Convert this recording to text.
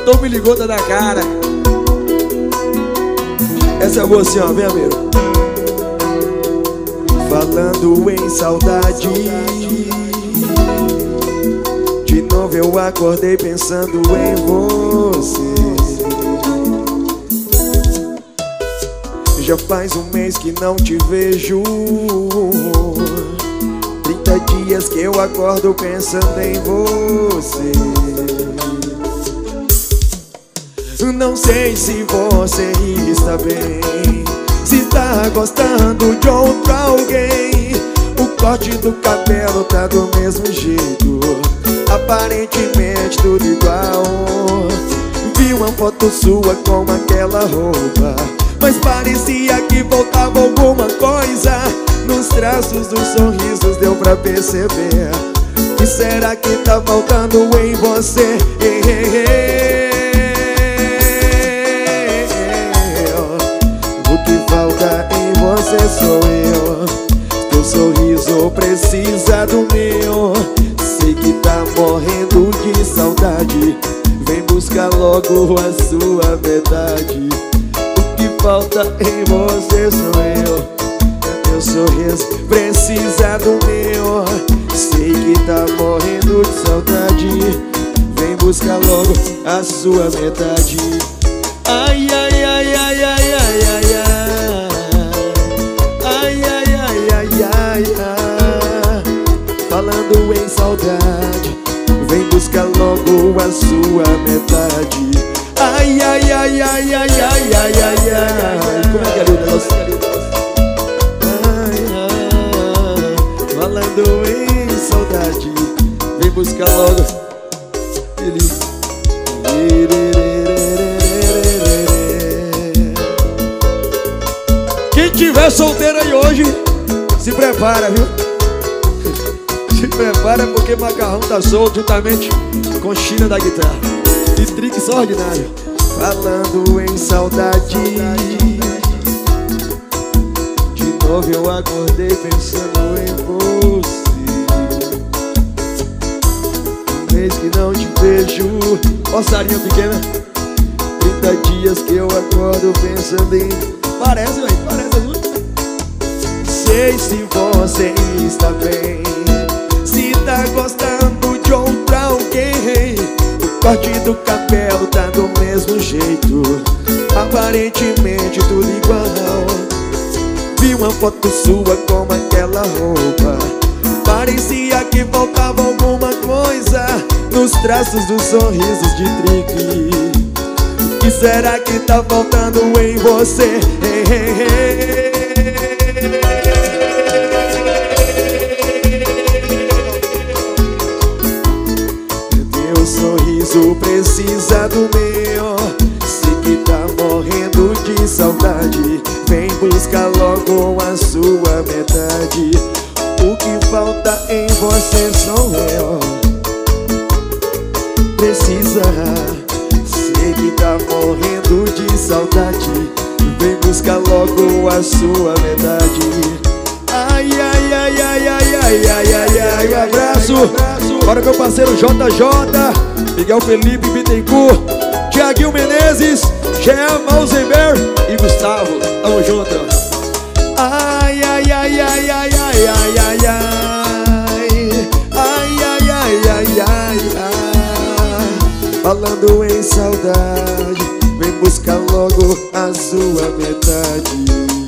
cantor me ligou, tá na cara. Essa é boa assim, ó, vem, amigo. Falando em saudade, de novo eu acordei pensando em você. Já faz um mês que não te vejo, 30 dias que eu acordo pensando em você. Não sei se você está bem, se está gostando de outro alguém. O corte do cabelo tá do mesmo jeito, aparentemente tudo igual. Vi uma foto sua com aquela roupa, mas parecia que faltava alguma coisa. Nos traços dos sorrisos deu pra perceber. O que será que tá faltando em você? O que falta em você sou eu. Teu sorriso precisa do meu. Sei que tá morrendo de saudade, vem buscar logo a sua metade. O que falta em você sou eu. Teu sorriso precisa do meu. Sei que tá morrendo de saudade, vem buscar logo a sua metade. Ai, ai, ai, ai, ai, ai, ai, ai. Ai, ai, ai, ai, ai, ai. Falando em saudade, vem buscar logo a sua metade. Ai, ai, ai, ai, ai, ai, ai, ai, ai. Como é que é o negócio? Falando em saudade, vem buscar logo ele. Quem tiver solteiro aí hoje, se prepara, viu? Se prepara porque macarrão tá solto juntamente com China da guitarra e Trix ordinário. Falando em saudade, de novo eu acordei pensando em você. Um mês que não te vejo, passarinho pequena, 30 dias que eu acordo pensando em... Parece, velho, parece muito. Sei se você está bem, se tá gostando de outro alguém. O corte do cabelo tá do mesmo jeito, aparentemente tudo igual. Vi uma foto sua com aquela roupa, parecia que faltava alguma coisa. Nos traços dos sorrisos de Trix, o que será que tá faltando em você? Teu sorriso precisa do meu. Sei que tá morrendo de saudade, vem buscar logo a sua metade. O que falta em você sou eu. Precisa, sei que tá morrendo de saudade, vem buscar logo a sua metade. Ai, ai, ai, ai, ai, ai, ai, ai, ai. Um abraço para meu parceiro JJ, Miguel Felipe Bittencourt, Tiaguinho Menezes, Jean Malzenberg e Gustavo. Tamo junto. Ai, ai, ai, ai, ai, ai, ai, ai, ai. Ai, ai, ai, ai, ai, ai. Falando em saudade, vem buscar logo a sua metade.